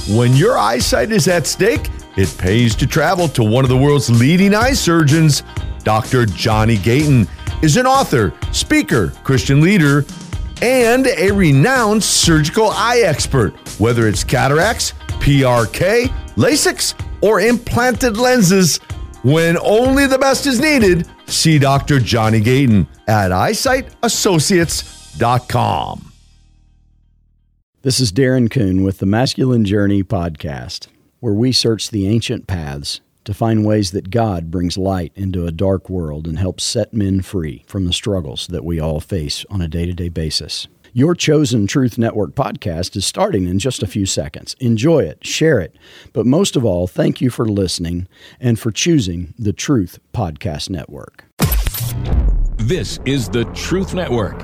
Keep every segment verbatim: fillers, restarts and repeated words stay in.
When your eyesight is at stake, it pays to travel to one of the world's leading eye surgeons. Doctor Johnny Gayton is an author, speaker, Christian leader, and a renowned surgical eye expert. Whether it's cataracts, P R K, LASIK, or implanted lenses, when only the best is needed, see Doctor Johnny Gayton at eyesight associates dot com. This is Darren Kuhn with the Masculine Journey podcast, where we search the ancient paths to find ways that God brings light into a dark world and helps set men free from the struggles that we all face on a day-to-day basis. Your Chosen Truth Network podcast is starting in just a few seconds. Enjoy it, share it, but most of all, thank you for listening and for choosing the Truth Podcast Network. This is the Truth Network.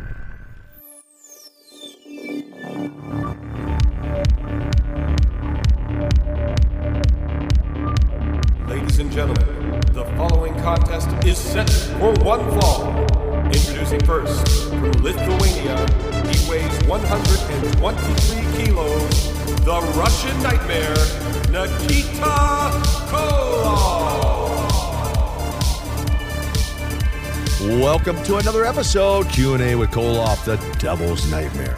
Ladies and gentlemen, the following contest is set for one fall. Introducing first, from Lithuania, he weighs one hundred twenty-three kilos, the Russian Nightmare, Nikita Koloff. Welcome to another episode, Q and A with Koloff, the Devil's Nightmare.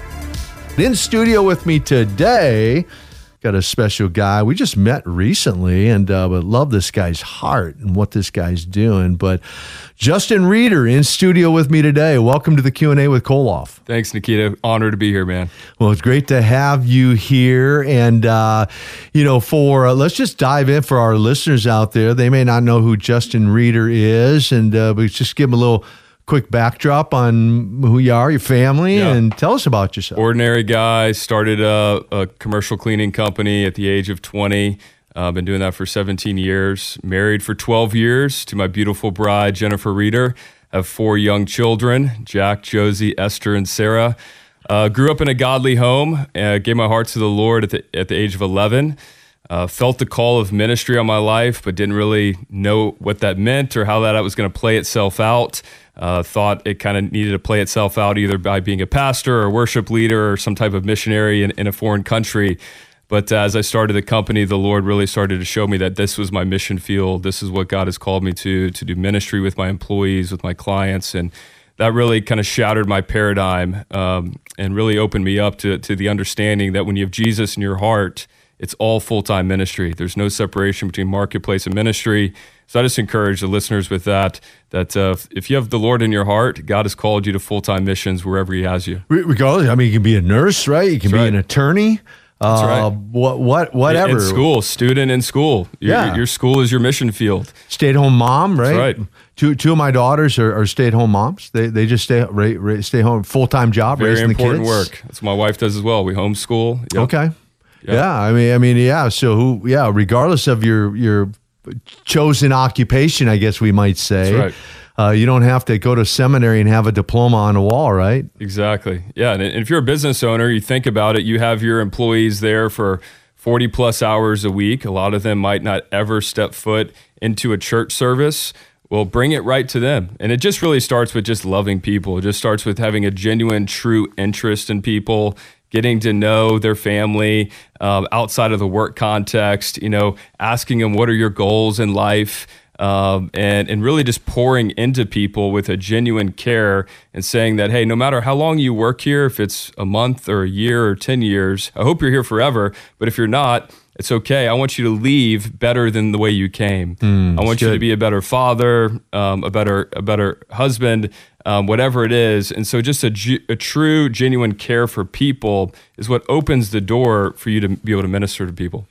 In studio with me today, got a special guy. We just met recently, and uh, but love this guy's heart and what this guy's doing. But Justin Reeder in studio with me today. Welcome to the Q and A with Koloff. Thanks, Nikita. Honor to be here, man. Well, it's great to have you here. And, uh, you know, for uh, let's just dive in for our listeners out there. They may not know who Justin Reeder is, and uh, but just give them a little quick backdrop on who you are, your family, yeah. and tell us about yourself. Ordinary guy, started a, a commercial cleaning company at the age of twenty. I've uh, been doing that for seventeen years. Married for twelve years to my beautiful bride, Jennifer Reeder. Have four young children, Jack, Josie, Esther, and Sarah. Uh, grew up in a godly home. Uh, gave my heart to the Lord at the, at the age of eleven. Uh, felt the call of ministry on my life, but didn't really know what that meant or how that was going to play itself out. Uh, thought it kind of needed to play itself out either by being a pastor or a worship leader or some type of missionary in, in a foreign country. But uh, as I started the company, the Lord really started to show me that this was my mission field. This is what God has called me to, to do ministry with my employees, with my clients. And that really kind of shattered my paradigm um, and really opened me up to, to the understanding that when you have Jesus in your heart, it's all full-time ministry. There's no separation between marketplace and ministry. So I just encourage the listeners with that, that uh, if you have the Lord in your heart, God has called you to full-time missions wherever he has you. Regardless, I mean, you can be a nurse, right? You can That's be right. an attorney. That's uh, right. What, what, whatever. In school, student in school. Your, Yeah. your school is your mission field. Stay-at-home mom, right? That's right. Two, two of my daughters are, are stay-at-home moms. They they just stay ra, ra, stay home, full-time job, Very raising the kids. important work. That's what my wife does as well. We homeschool. Yep. Okay. Yep. Yeah, I mean, I mean, yeah. So who? Yeah, regardless of your your chosen occupation, I guess we might say. That's right. Uh, you don't have to go to seminary and have a diploma on the wall, right? Exactly. Yeah, and if you're a business owner, you think about it, you have your employees there for forty plus hours a week. A lot of them might not ever step foot into a church service. Well, bring it right to them. And it just really starts with just loving people. It just starts with having a genuine, true interest in people, getting to know their family um, outside of the work context, you know, asking them, what are your goals in life? Um, and, and really just pouring into people with a genuine care and saying that, hey, no matter how long you work here, if it's a month or a year or ten years, I hope you're here forever. But if you're not, it's okay. I want you to leave better than the way you came. Mm, I want you good. to be a better father, um, a better a better husband, um, whatever it is. And so just a, ge- a true, genuine care for people is what opens the door for you to be able to minister to people.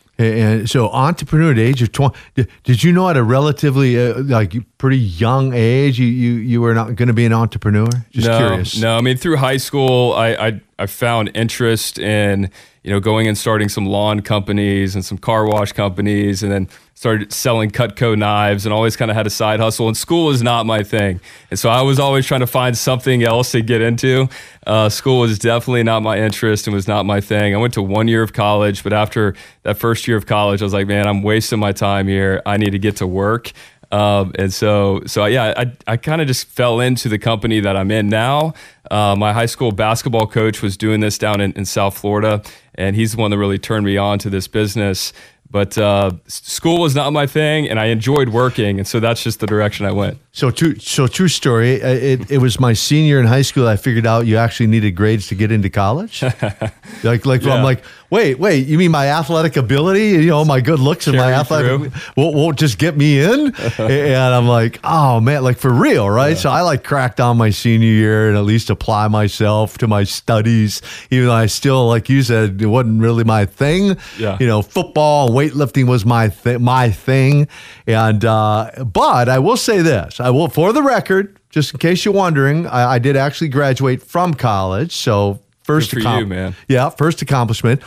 And so, entrepreneur at the age of twenty, did, did you know at a relatively uh, like pretty young age you you, you were not going to be an entrepreneur? Just no, curious. No, I mean through high school, I, I I found interest in you know going and starting some lawn companies and some car wash companies, and then started selling Cutco knives, and always kind of had a side hustle. And school was not my thing, and so I was always trying to find something else to get into. Uh, school was definitely not my interest and was not my thing. I went to one year of college, but after that first year of college, I was like, man, I'm wasting my time here. I need to get to work. Um, and so, so yeah, I, I kind of just fell into the company that I'm in now. Uh, my high school basketball coach was doing this down in, in South Florida, and he's the one that really turned me on to this business. But uh, school was not my thing, and I enjoyed working, and so that's just the direction I went. So true. So true story. It, it was my senior in high school. I figured out you actually needed grades to get into college. like, like yeah. I'm like, wait, wait. You mean my athletic ability? You know, my good looks and my athletic won't, won't just get me in? And I'm like, oh man, like for real, right? Yeah. So I like cracked on my senior year and at least apply myself to my studies, even though I still, like you said, it wasn't really my thing. Yeah. You know, football, weightlifting was my th- my thing, and uh, but I will say this. I will, for the record, just in case you're wondering, I, I did actually graduate from college. So first, Good for accom- you, man. Yeah, first accomplishment.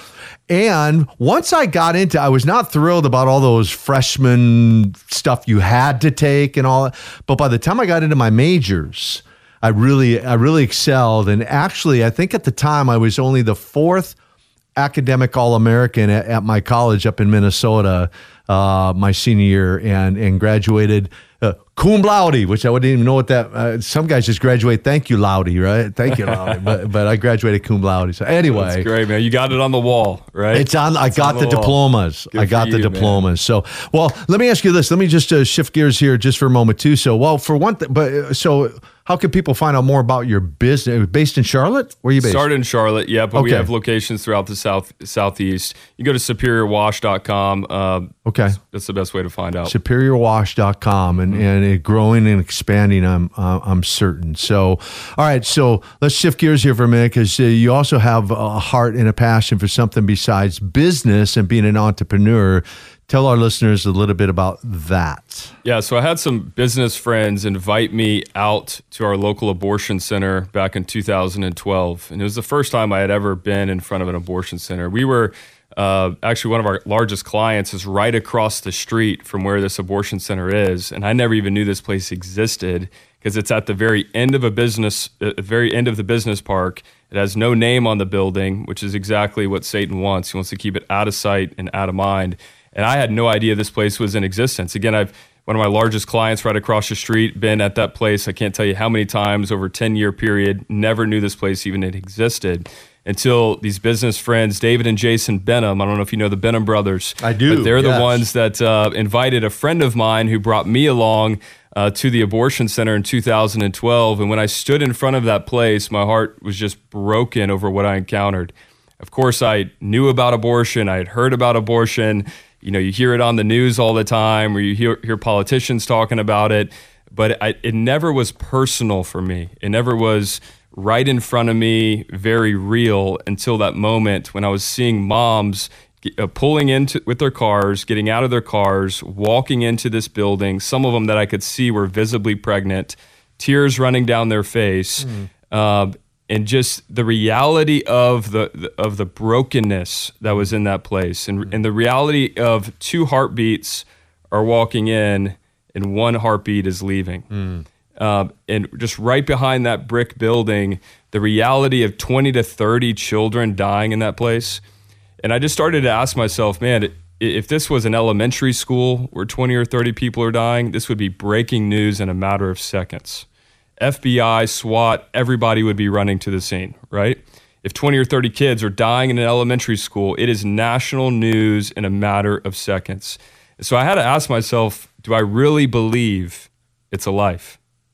And once I got into, I was not thrilled about all those freshman stuff you had to take and all that. But by the time I got into my majors, I really, I really excelled. And actually, I think at the time I was only the fourth academic All-American at, at my college up in Minnesota, uh, my senior year, and and graduated uh, cum laude, which I wouldn't even know what that. Uh, some guys just graduate thank you laude, right? Thank you laude, but but I graduated cum laude. So anyway, that's great, man. You got it on the wall, right? It's on. I it's got on the, the diplomas. Good I got you, the diplomas. Man. So well, let me ask you this. Let me just uh, shift gears here just for a moment too. So well, for one thing, but uh, so. How can people find out more about your business? Based in Charlotte? Where are you based? Started in Charlotte, yeah, but okay. we have locations throughout the south southeast. You go to superior wash dot com. Uh, okay. That's the best way to find out. superior wash dot com, and, mm-hmm. and it growing and expanding, I'm uh, I'm certain. So, all right, so let's shift gears here for a minute, because uh, you also have a heart and a passion for something besides business and being an entrepreneur. Tell our listeners a little bit about that. Yeah, so I had some business friends invite me out to our local abortion center back in two thousand twelve. And it was the first time I had ever been in front of an abortion center. We were uh, actually, one of our largest clients is right across the street from where this abortion center is. And I never even knew this place existed, because it's at the very end of a business, at the very end of the business park. It has no name on the building, which is exactly what Satan wants. He wants to keep it out of sight and out of mind. And I had no idea this place was in existence. Again, I've one of my largest clients right across the street, been at that place. I can't tell you how many times over a ten-year period, never knew this place even existed until these business friends, David and Jason Benham. I don't know if you know the Benham brothers. I do. But they're yes. the ones that uh, invited a friend of mine who brought me along uh, to the abortion center in two thousand twelve. And when I stood in front of that place, my heart was just broken over what I encountered. Of course, I knew about abortion. I had heard about abortion. You know, you hear it on the news all the time, or you hear, hear politicians talking about it, but I, it never was personal for me. It never was right in front of me, very real, until that moment when I was seeing moms uh, pulling into with their cars, getting out of their cars, walking into this building. Some of them that I could see were visibly pregnant, tears running down their face. Mm. Uh, And just the reality of the of the brokenness that was in that place, and, and the reality of two heartbeats are walking in, and one heartbeat is leaving. Mm. Uh, and just right behind that brick building, the reality of twenty to thirty children dying in that place. And I just started to ask myself, man, if this was an elementary school where twenty or thirty people are dying, this would be breaking news in a matter of seconds. F B I, SWAT, everybody would be running to the scene, right? If twenty or thirty kids are dying in an elementary school, it is national news in a matter of seconds. So I had to ask myself, do I really believe it's a life?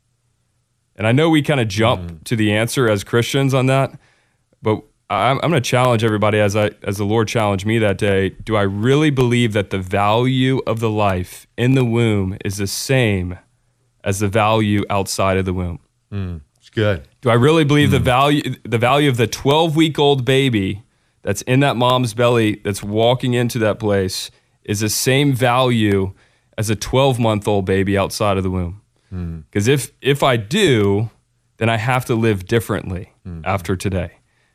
And I know we kind of jump mm. to the answer as Christians on that, but I'm, I'm going to challenge everybody as I as the Lord challenged me that day. Do I really believe that the value of the life in the womb is the same as the value outside of the womb? Mm, it's good. Do I really believe mm. the value the value of the twelve-week-old baby that's in that mom's belly that's walking into that place is the same value as a twelve-month-old baby outside of the womb? Because mm. if if I do, then I have to live differently mm. after today.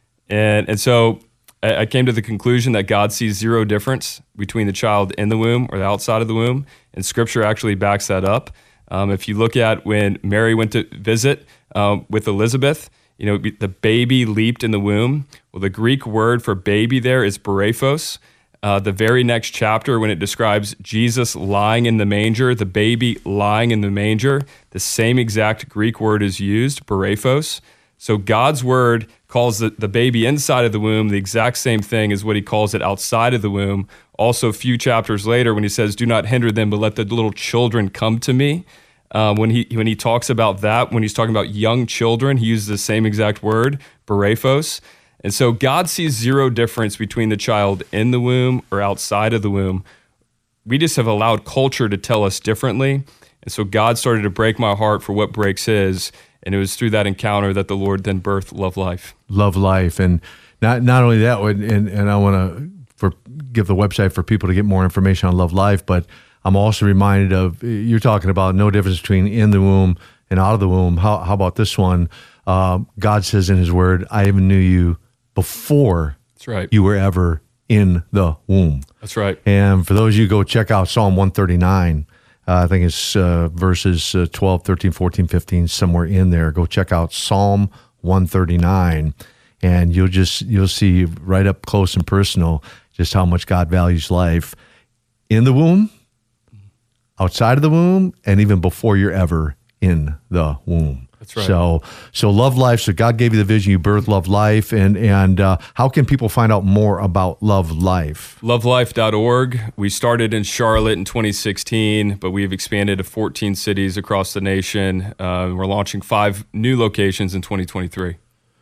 And and so I, I came to the conclusion that God sees zero difference between the child in the womb or the outside of the womb, and Scripture actually backs that up. Um, if you look at when Mary went to visit um, with Elizabeth, you know, the baby leaped in the womb. Well, the Greek word for baby there is barephos. Uh, the very next chapter, when it describes Jesus lying in the manger, the baby lying in the manger, the same exact Greek word is used, barephos. So God's word calls the, the baby inside of the womb the exact same thing as what he calls it outside of the womb. Also, a few chapters later, when he says, do not hinder them, but let the little children come to me. Um, when he when he talks about that, when he's talking about young children, he uses the same exact word, barephos. And so God sees zero difference between the child in the womb or outside of the womb. We just have allowed culture to tell us differently. And so God started to break my heart for what breaks his. And it was through that encounter that the Lord then birthed Love Life. Love Life. And not not only that, and, and I want to for give the website for people to get more information on Love Life, but I'm also reminded of, you're talking about no difference between in the womb and out of the womb. How, how about this one? Uh, God says in his word, I even knew you before That's right. you were ever in the womb. That's right. And for those of you, go check out Psalm one thirty-nine. Uh, I think it's uh, verses uh, twelve, thirteen, fourteen, fifteen, somewhere in there. Go check out Psalm one thirty-nine, and you'll just you'll see right up close and personal just how much God values life in the womb, outside of the womb, and even before you're ever in the womb. That's right. So, so Love Life. So God gave you the vision. You birthed Love Life, and and uh, how can people find out more about Love Life? love life dot org. We started in Charlotte in twenty sixteen, but we've expanded to fourteen cities across the nation. Uh, we're launching five new locations in twenty twenty-three.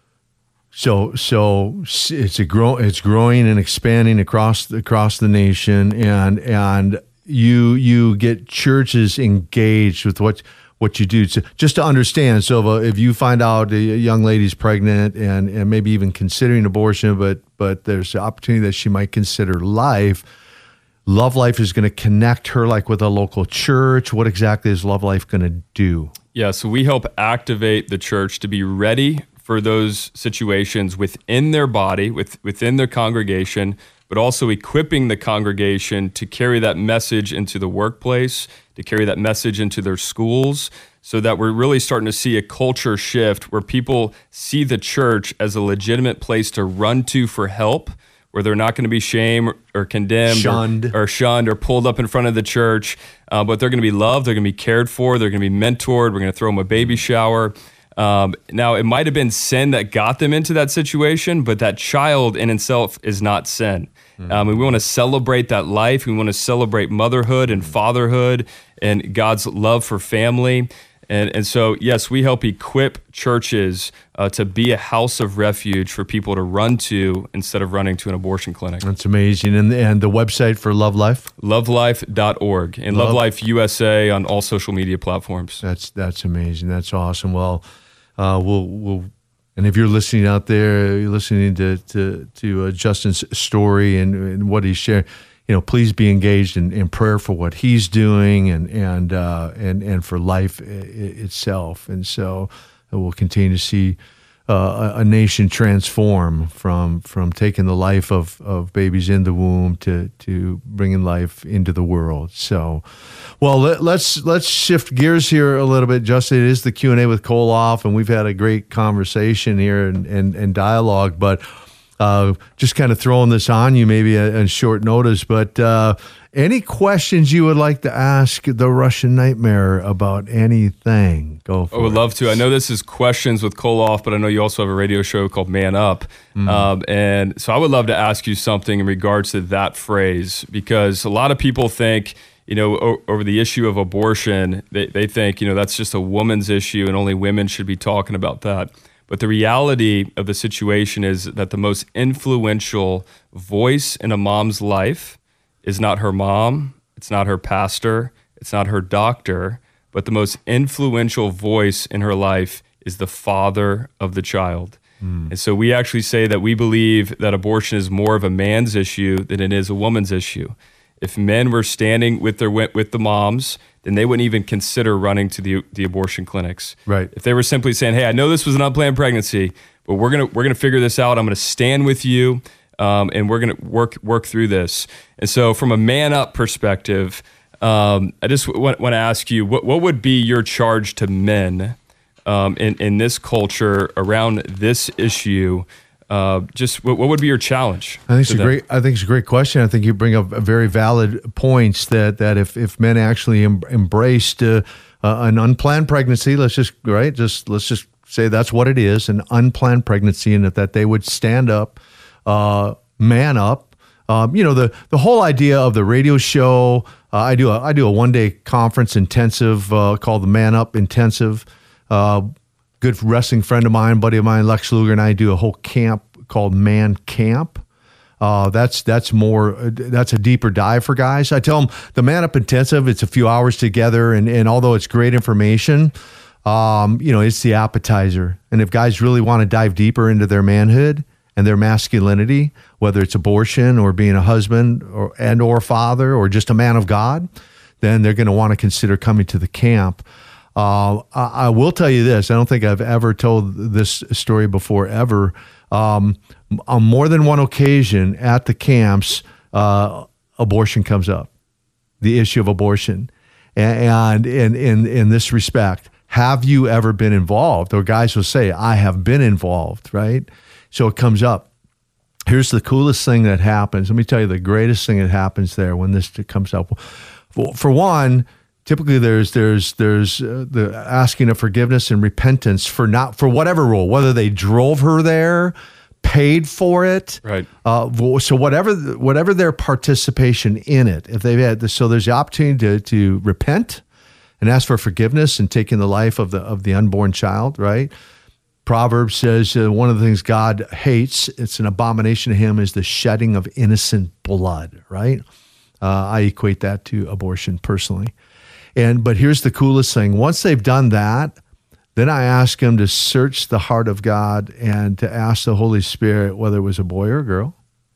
So, so it's a grow. It's growing and expanding across across the nation, and and you you get churches engaged with what. what you do to, just to understand. So if, if you find out a young lady's pregnant and, and maybe even considering abortion, but but there's an opportunity that she might consider life, Love Life is going to connect her like with a local church. What exactly is Love Life going to do? Yeah, so we help activate the church to be ready for those situations within their body, with, within their congregation, but also equipping the congregation to carry that message into the workplace, to carry that message into their schools, so that we're really starting to see a culture shift where people see the church as a legitimate place to run to for help, where they're not going to be shamed or condemned Shunned. Or, or shunned or pulled up in front of the church, uh, but they're going to be loved, they're going to be cared for, they're going to be mentored, we're going to throw them a baby shower. Um, now, it might have been sin that got them into that situation, but that child in itself is not sin. Mm-hmm. Um, and we want to celebrate that life. We want to celebrate motherhood and fatherhood and God's love for family. And, and so, yes, we help equip churches uh, to be a house of refuge for people to run to instead of running to an abortion clinic. That's amazing. And, and the website for Love Life? love life dot org and Love, Love Life U S A on all social media platforms. That's that's amazing. That's awesome. Well, uh, we'll we'll and if you're listening out there, you're listening to to to uh, Justin's story and, and what he's sharing, you know, please be engaged in, in prayer for what he's doing and and uh, and and for life itself. And so we'll continue to see uh, a, a nation transform from from taking the life of, of babies in the womb to to bringing life into the world. So, well, let, let's let's shift gears here a little bit, Justin. It is the Q and A with Koloff, and we've had a great conversation here and and, and dialogue, but. Uh, just kind of throwing this on you maybe on short notice, but uh, any questions you would like to ask the Russian Nightmare about anything? Go for it. I would love to. I know this is Questions with Koloff, but I know you also have a radio show called Man Up. Mm. Um, and so I would love to ask you something in regards to that phrase, because a lot of people think, you know, o- over the issue of abortion, they, they think, you know, that's just a woman's issue and only women should be talking about that. But the reality of the situation is that the most influential voice in a mom's life is not her mom, it's not her pastor, it's not her doctor, but the most influential voice in her life is the father of the child. Mm. And so we actually say that we believe that abortion is more of a man's issue than it is a woman's issue. If men were standing with their with the moms, then they wouldn't even consider running to the the abortion clinics. Right. If they were simply saying, "Hey, I know this was an unplanned pregnancy, but we're gonna we're gonna figure this out. I'm gonna stand with you, um, and we're gonna work work through this." And so, from a man up perspective, um, I just w- want to ask you, what what would be your charge to men um, in in this culture around this issue? Uh, just what, what would be your challenge? I think it's a them? great. I think it's a great question. I think you bring up a very valid points that that if, if men actually em, embraced uh, uh, an unplanned pregnancy, let's just right, just let's just say that's what it is, an unplanned pregnancy, and that, that they would stand up, uh, man up. Um, you know, the the whole idea of the radio show. Uh, I do a I do a one day conference intensive uh, called the Man Up Intensive. Uh, good wrestling friend of mine, buddy of mine, Lex Luger, and I do a whole camp called Man Camp. Uh, that's that's more that's a deeper dive for guys. I tell them the Man Up Intensive. It's a few hours together, and and although it's great information, um, you know, it's the appetizer. And if guys really want to dive deeper into their manhood and their masculinity, whether it's abortion or being a husband or and or father or just a man of God, then they're going to want to consider coming to the camp. Uh, I, I will tell you this. I don't think I've ever told this story before, ever. Um, on more than one occasion at the camps, uh, abortion comes up, the issue of abortion. And in, in, in this respect, have you ever been involved? Or guys will say, I have been involved, right? So it comes up. Here's the coolest thing that happens. Let me tell you the greatest thing that happens there when this comes up. For one, typically, there's there's there's uh, the asking of forgiveness and repentance for not for whatever role, whether they drove her there, paid for it, right? Uh, so whatever whatever their participation in it, if they've had, so there's the opportunity to to repent and ask for forgiveness and taking the life of the of the unborn child, right? Proverbs says uh, one of the things God hates, it's an abomination to him, is the shedding of innocent blood, right? Uh, I equate that to abortion personally. And but here's the coolest thing. Once they've done that, then I ask them to search the heart of God and to ask the Holy Spirit whether it was a boy or a girl.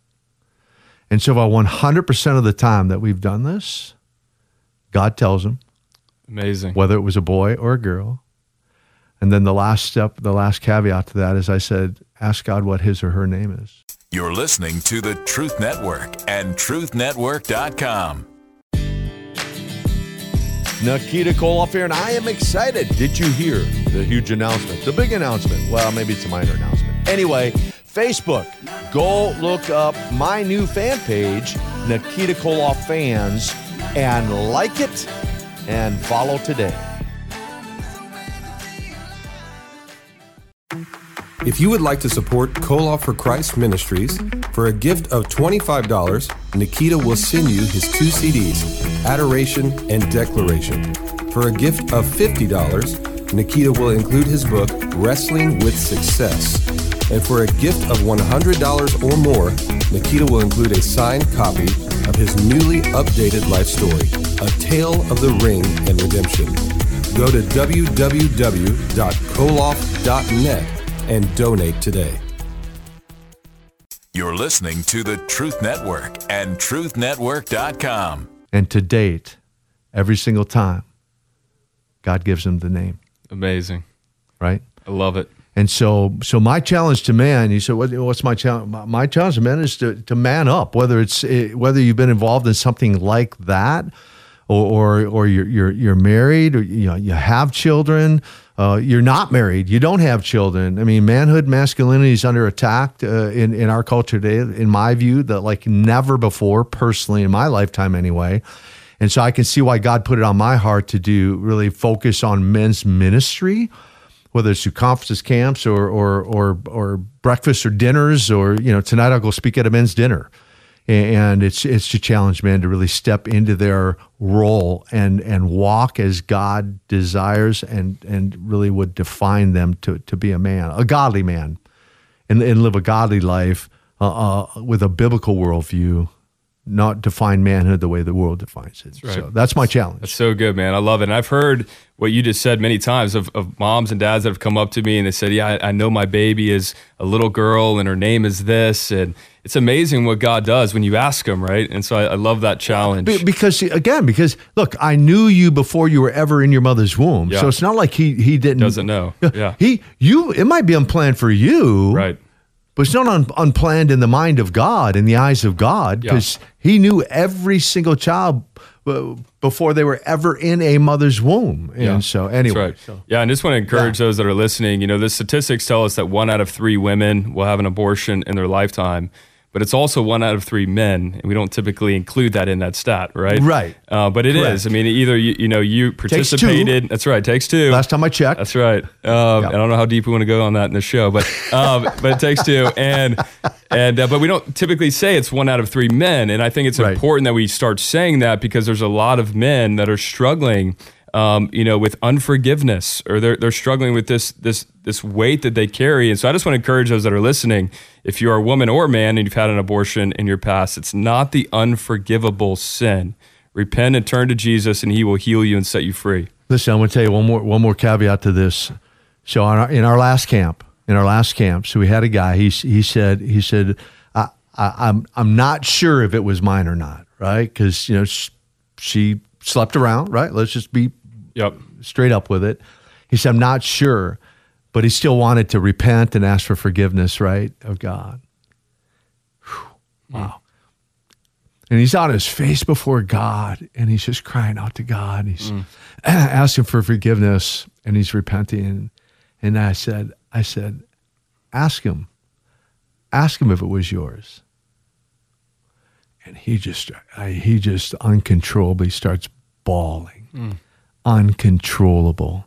And so about one hundred percent of the time that we've done this, God tells them. Amazing. Whether it was a boy or a girl. And then the last step, the last caveat to that is I said, ask God what his or her name is. You're listening to the Truth Network and truth network dot com. Nikita Koloff here, and I am excited. Did you hear the huge announcement? The big announcement. Well, maybe it's a minor announcement. Anyway, Facebook. Go look up my new fan page, Nikita Koloff Fans, and like it and follow today. If you would like to support Koloff for Christ Ministries, for a gift of twenty-five dollars, Nikita will send you his two C Ds, Adoration and Declaration. For a gift of fifty dollars, Nikita will include his book, Wrestling with Success. And for a gift of one hundred dollars or more, Nikita will include a signed copy of his newly updated life story, A Tale of the Ring and Redemption. Go to w w w dot koloff dot net and donate today. You're listening to the Truth Network and truth network dot com. And to date, every single time, God gives them the name. Amazing. Right? I love it. And so so my challenge to man, you said, what, what's my challenge? My challenge to man is to, to man up, whether it's whether you've been involved in something like that, or or, or you're, you're you're married, or you know, you have children, uh, you're not married, you don't have children. I mean, manhood, masculinity is under attack uh, in, in our culture today, in my view, that like never before, personally, in my lifetime anyway. And so I can see why God put it on my heart to do really focus on men's ministry, whether it's through conferences, camps, or or or or breakfasts or dinners, or you know, tonight I'll go speak at a men's dinner, and it's it's to challenge men to really step into their role and and walk as God desires and and really would define them to to be a man, a godly man, and and live a godly life uh, uh, with a biblical worldview. Not define manhood the way the world defines it. That's right. So that's my challenge. That's so good, man. I love it. And I've heard what you just said many times of, of moms and dads that have come up to me and they said, yeah, I, I know my baby is a little girl and her name is this. And it's amazing what God does when you ask him, right? And so I, I love that challenge. Be, because, again, because, look, I knew you before you were ever in your mother's womb. Yeah. So it's not like he he didn't. Doesn't know. Yeah. He, you, it might be unplanned for you. Right. but it's not un- unplanned in the mind of God, in the eyes of God, because yeah. he knew every single child uh, before they were ever in a mother's womb. And yeah. so anyway. Right. So. Yeah, and just want to encourage yeah. those that are listening, you know, the statistics tell us that one out of three women will have an abortion in their lifetime. But it's also one out of three men, and we don't typically include that in that stat, right? Right. Uh, but it Correct. is. I mean, either you, you know you participated. That's right. Takes two. Last time I checked. That's right. Um, yep. I don't know how deep we want to go on that in the show, but um, but it takes two, and and uh, but we don't typically say it's one out of three men, and I think it's right. important that we start saying that because there's a lot of men that are struggling. Um, you know, with unforgiveness, or they're they're struggling with this this this weight that they carry. And so I just want to encourage those that are listening, if you're a woman or a man and you've had an abortion in your past, it's not the unforgivable sin. Repent and turn to Jesus, and he will heal you and set you free. Listen, I'm going to tell you one more one more caveat to this. So in our, in our last camp, in our last camp, so we had a guy. He he said he said I, I, I'm I'm not sure if it was mine or not, right? Because you know she, she slept around, right? Let's just be. Yep. Straight up with it. He said, I'm not sure, but he still wanted to repent and ask for forgiveness, right, of God. Whew. Wow. And he's on his face before God, and he's just crying out to God. He's mm. asking for forgiveness, and he's repenting. And I said, I said, ask him. Ask him if it was yours. And he just, I, he just uncontrollably starts bawling. Mm. Uncontrollable.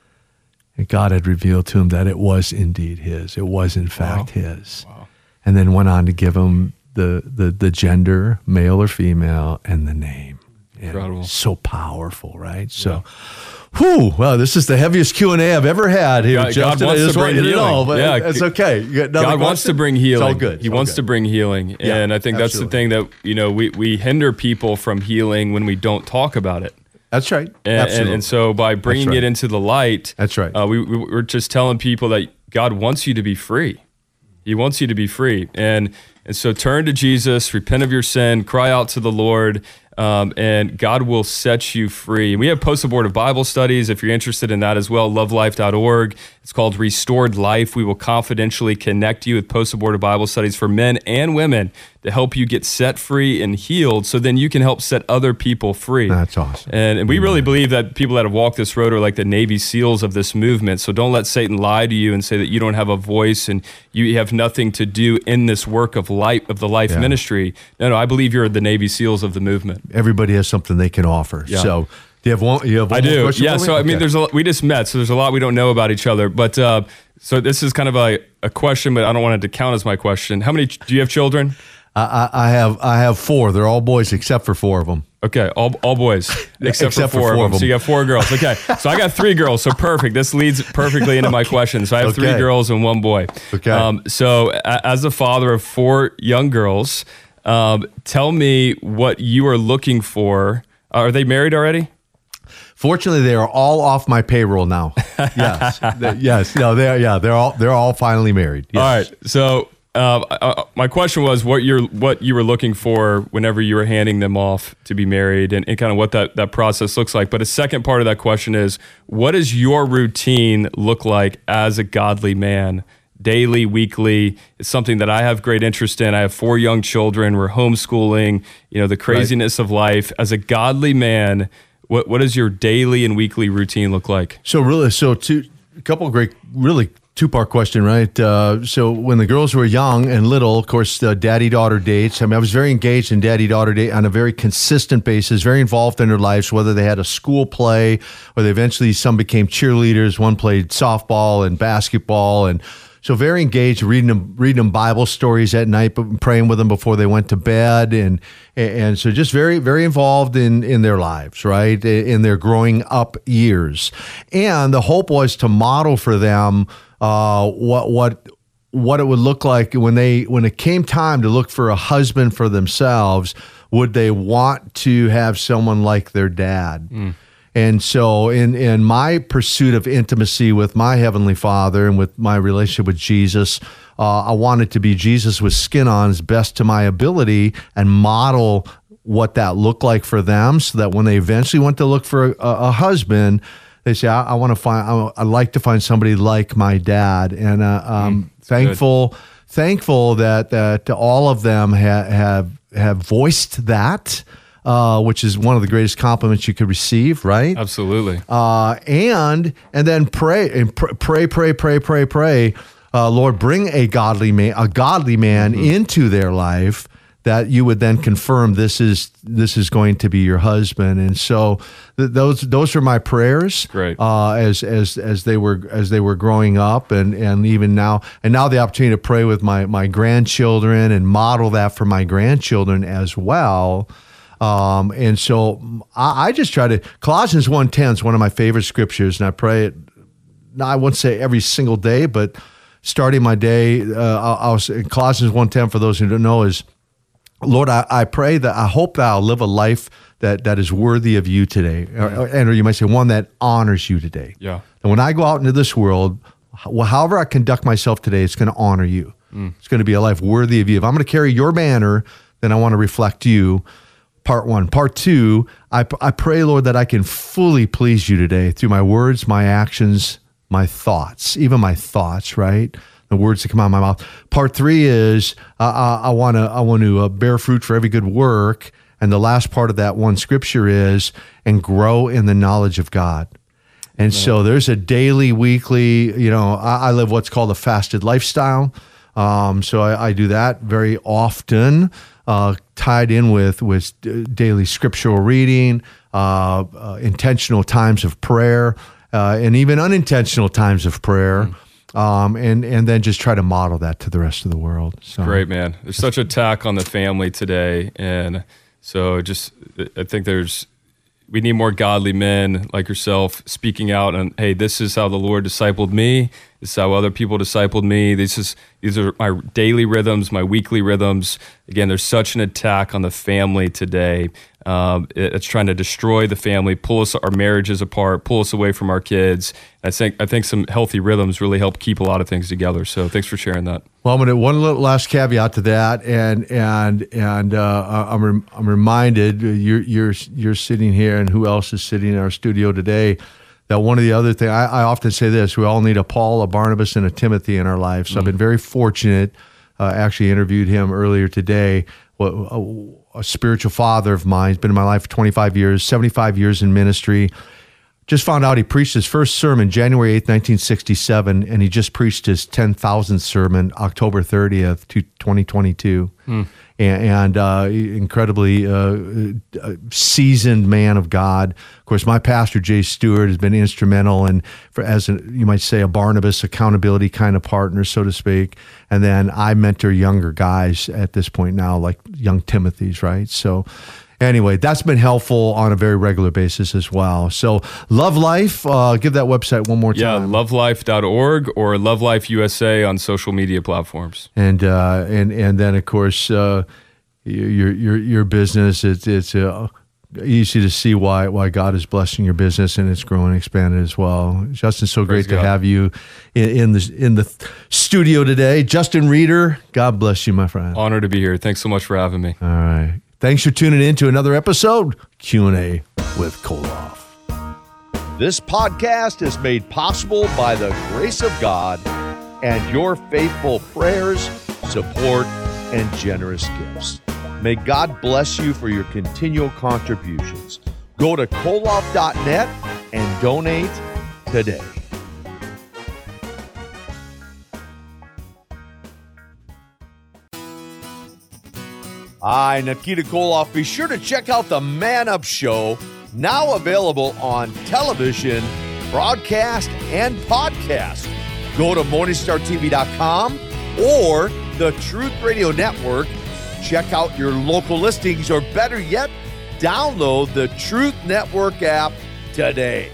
And God had revealed to him that it was indeed his. It was in fact wow. his. Wow. And then went on to give him the the the gender, male or female, and the name. Incredible. So powerful, right? So, yeah. whew, well, this is the heaviest Q and A I've ever had here. God, God wants to bring healing. Know, but yeah, it's okay. God wants to bring healing. It's all good. It's he all wants good. to bring healing. Yeah, and I think that's absolutely. the thing that, you know, we, we hinder people from healing when we don't talk about it. That's right. And, Absolutely. And, and so by bringing right. it into the light, that's right. Uh, we, we, we're just telling people that God wants you to be free. He wants you to be free. And and so turn to Jesus, repent of your sin, cry out to the Lord, um, and God will set you free. We have post-abortive Bible studies if you're interested in that as well, love life dot org. It's called Restored Life. We will confidentially connect you with post-abortive Bible studies for men and women to help you get set free and healed so then you can help set other people free. That's awesome. And, and we really believe that people that have walked this road are like the Navy SEALs of this movement. So don't let Satan lie to you and say that you don't have a voice and you have nothing to do in this work of life, of the life yeah. ministry. No, no, I believe you're the Navy SEALs of the movement. Everybody has something they can offer. Yeah. So do you have one? You have one I do. Yeah. For me? So I okay. mean, there's a we just met, so there's a lot we don't know about each other. But uh, so this is kind of a, a question, but I don't want it to count as my question. How many do you have children? I, I have I have four. They're all boys except for four of them. Okay, all all boys except, except for, four, for four of, them. of them. So you got four girls. Okay, so I got three girls. So perfect. This leads perfectly into my question. So I have okay. three girls and one boy. Okay. Um, so a, as a father of four young girls, um, tell me what you are looking for. Are they married already? Fortunately, they are all off my payroll now. Yes, they, yes, no, they are. Yeah, they're all they're all finally married. Yes. All right, so. Uh, uh, my question was what you're what you were looking for whenever you were handing them off to be married, and, and kind of what that, that process looks like. But a second part of that question is, what does your routine look like as a godly man? Daily, weekly? It's something that I have great interest in. I have four young children. We're homeschooling. You know, the craziness right. of life. As a godly man, what what does your daily and weekly routine look like? So really, so two a couple of great, really. Two-part question, right? Uh, so when the girls were young and little, of course, uh, daddy-daughter dates. I mean, I was very engaged in daddy-daughter date on a very consistent basis, very involved in their lives, whether they had a school play or they eventually, some became cheerleaders. One played softball and basketball. And so very engaged, reading them, reading them Bible stories at night, but praying with them before they went to bed. And and so just very, very involved in, in their lives, right? In their growing up years. And the hope was to model for them Uh, what what what it would look like when they when it came time to look for a husband for themselves. Would they want to have someone like their dad? Mm. And so in in my pursuit of intimacy with my Heavenly Father and with my relationship with Jesus, uh, I wanted to be Jesus with skin on as best to my ability and model what that looked like for them, so that when they eventually went to look for a, a husband, they say, I, I want to find, I, I'd like to find somebody like my dad. And uh, um, mm, thankful, good. thankful that that all of them ha- have have voiced that, uh, which is one of the greatest compliments you could receive, right? Absolutely. Uh, and and then pray and pr- pray, pray, pray, pray, pray. Uh, Lord, bring a godly man, a godly man mm-hmm. into their life, that you would then confirm this is this is going to be your husband. And so th- those those are my prayers. Great. Uh, as as as they were as they were growing up, and and even now, and now the opportunity to pray with my my grandchildren and model that for my grandchildren as well. Um, and so I, I just try to, Colossians one ten is one of my favorite scriptures, and I pray it, I wouldn't say every single day, but starting my day, uh, I, I was, Colossians one ten, for those who don't know, is, Lord, I, I pray that I hope that I'll live a life that, that is worthy of you today. Or, and or you might say one that honors you today. Yeah. And when I go out into this world, however I conduct myself today, it's going to honor you. Mm. It's going to be a life worthy of you. If I'm going to carry your banner, then I want to reflect you. Part one. Part two, I, I pray, Lord, that I can fully please you today through my words, my actions, my thoughts, even my thoughts, right? The words that come out of my mouth. Part three is uh, I want to I want to uh, bear fruit for every good work. And the last part of that one scripture is, and grow in the knowledge of God. And Amen. So there's a daily, weekly, you know, I, I live what's called a fasted lifestyle. Um, so I, I do that very often, uh, tied in with, with daily scriptural reading, uh, uh, intentional times of prayer, uh, and even unintentional times of prayer. Mm. Um, and, and then just try to model that to the rest of the world. So. Great, man. There's such an attack on the family today. And so just, I think there's, we need more godly men like yourself speaking out and, hey, this is how the Lord discipled me. This is how other people discipled me. This is, these are my daily rhythms, my weekly rhythms. Again, there's such an attack on the family today. Um, it, it's trying to destroy the family, pull us, our marriages apart, pull us away from our kids. I think I think some healthy rhythms really help keep a lot of things together. So thanks for sharing that. Well, I'm going to one little last caveat to that, and and and uh, I'm rem, I'm reminded you're you're you're sitting here, and who else is sitting in our studio today? That one of the other things, I, I often say this, we all need a Paul, a Barnabas, and a Timothy in our lives. So mm. I've been very fortunate, uh, actually interviewed him earlier today, a, a spiritual father of mine. He's been in my life for twenty-five years, seventy-five years in ministry. Just found out he preached his first sermon January eighth, nineteen sixty-seven, and he just preached his ten thousandth sermon October thirtieth, twenty twenty-two. Mm. And, and uh, incredibly uh, seasoned man of God. Of course, my pastor, Jay Stewart, has been instrumental and for, as a, you might say, a Barnabas accountability kind of partner, so to speak. And then I mentor younger guys at this point now, like young Timothy's, right? So anyway, that's been helpful on a very regular basis as well. So Love Life, uh, give that website one more time. Yeah, love life dot org or Love Life U S A on social media platforms. And uh, and and then, of course, uh, your your your business, it's, it's uh, easy to see why why God is blessing your business, and it's growing and expanded as well. Justin, so Praise great God. to have you in, in the in the studio today. Justin Reeder, God bless you, my friend. Honor to be here. Thanks so much for having me. All right. Thanks for tuning in to another episode, Q and A with Koloff. This podcast is made possible by the grace of God and your faithful prayers, support, and generous gifts. May God bless you for your continual contributions. Go to koloff dot net and donate today. Hi, Nikita Koloff. Be sure to check out the Man Up Show, now available on television, broadcast, and podcast. Go to morningstar t v dot com or the Truth Radio Network. Check out your local listings, or better yet, download the Truth Network app today.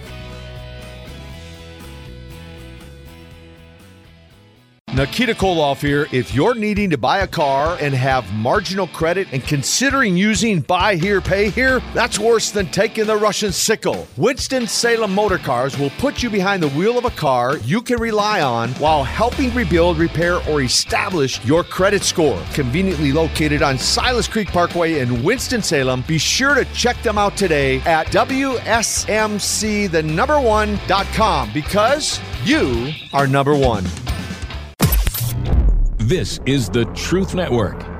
Nikita Koloff here. If you're needing to buy a car and have marginal credit and considering using buy here, pay here, that's worse than taking the Russian sickle. Winston-Salem Motor Cars will put you behind the wheel of a car you can rely on while helping rebuild, repair, or establish your credit score. Conveniently located on Silas Creek Parkway in Winston-Salem, be sure to check them out today at W S M C the number one dot com because you are number one. This is the Truth Network.